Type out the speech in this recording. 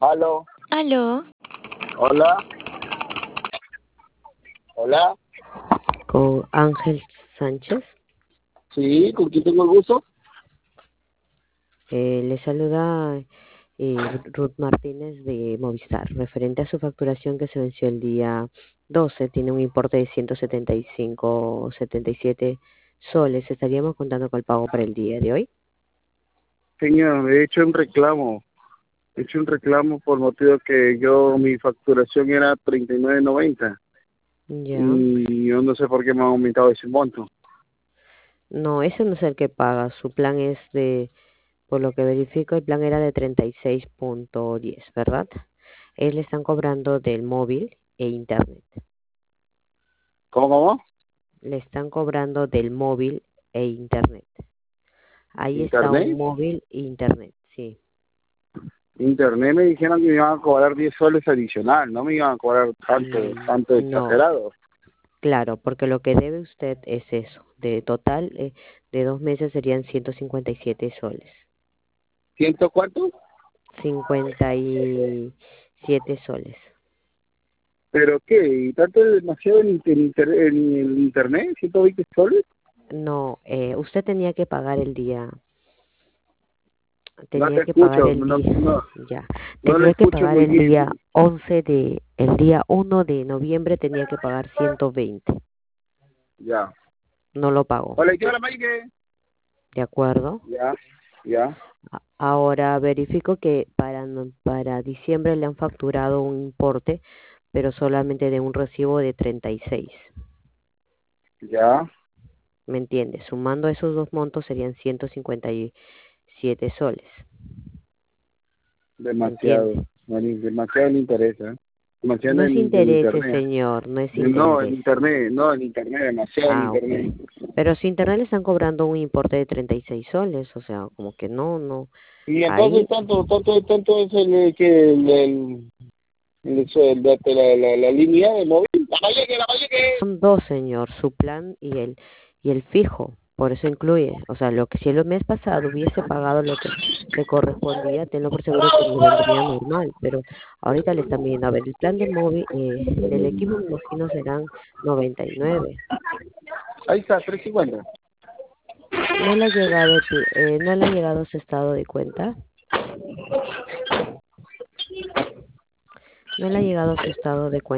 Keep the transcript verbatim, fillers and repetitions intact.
Aló, Aló, hola, hola. Con Ángel Sánchez. Sí, ¿con quién tengo el gusto? Eh, le saluda eh, Ruth Martínez de Movistar. Referente a su facturación que se venció el día doce, tiene un importe de ciento setenta y cinco coma setenta y siete soles. ¿Estaríamos contando con el pago para el día de hoy? Señor, he hecho un reclamo. He hecho un reclamo por motivo que yo, mi facturación era treinta y nueve noventa Ya. y yo no sé por qué me han aumentado ese monto. No, ese no es el que paga. Su plan es de, por lo que verifico, el plan era de treinta y seis punto diez, ¿verdad? Él le están cobrando del móvil e internet. ¿Cómo, cómo? Le están cobrando del móvil e internet. Ahí está un ¿Internet? móvil e internet, sí. Internet me dijeron que me iban a cobrar diez soles adicional, no me iban a cobrar tanto, Mm, tanto no, exagerado. claro, porque lo que debe usted es eso. De total, eh, de dos meses serían ciento cincuenta y siete soles. ¿Ciento cuánto? cincuenta y siete soles. ¿Pero qué? ¿Y tanto es demasiado en, inter- en inter- en el internet? ¿ciento veinte soles? No, eh, usted tenía que pagar el día, No tenía te que pagar escucho, el no, día, no, ya, no lo tenía que escucho pagar muy el bien. día once de, el día uno de noviembre tenía que pagar ciento veinte. Ya. No lo pagó, Hola, ¿y qué hora, Mike? ¿de acuerdo? Ya, ya. A- Ahora verifico que para, no- para diciembre le han facturado un importe, pero solamente de un recibo de treinta y seis. Ya, ¿Me entiendes? Sumando esos dos montos serían ciento cincuenta y siete soles. ¿Me demasiado. entiendes? No, ni- demasiado le interesa. Demasiado No es en, en intereses, internet. señor, no es No, en intereses. internet, no, en internet, demasiado en Ah, internet. ok. Pero si internet le están cobrando un importe de treinta y seis soles, o sea, como que no, no. Y entonces Ahí tanto, tanto, tanto es el eh, que el, el, el, eso, el de la, la, la línea de móvil. La Valleque, la Valleque. son dos, señor, su plan y el y el fijo, por eso incluye, o sea, lo que si el mes pasado hubiese pagado lo que le correspondía, tenlo por seguro que le vendría normal, pero ahorita le están viendo, a ver, el plan de móvil, eh, del equipo me imagino serán noventa y nueve. Ahí está, tres cincuenta. ¿No le ha llegado el pl- eh, no le ha llegado su estado de cuenta? ¿No le ha llegado su estado de cuenta?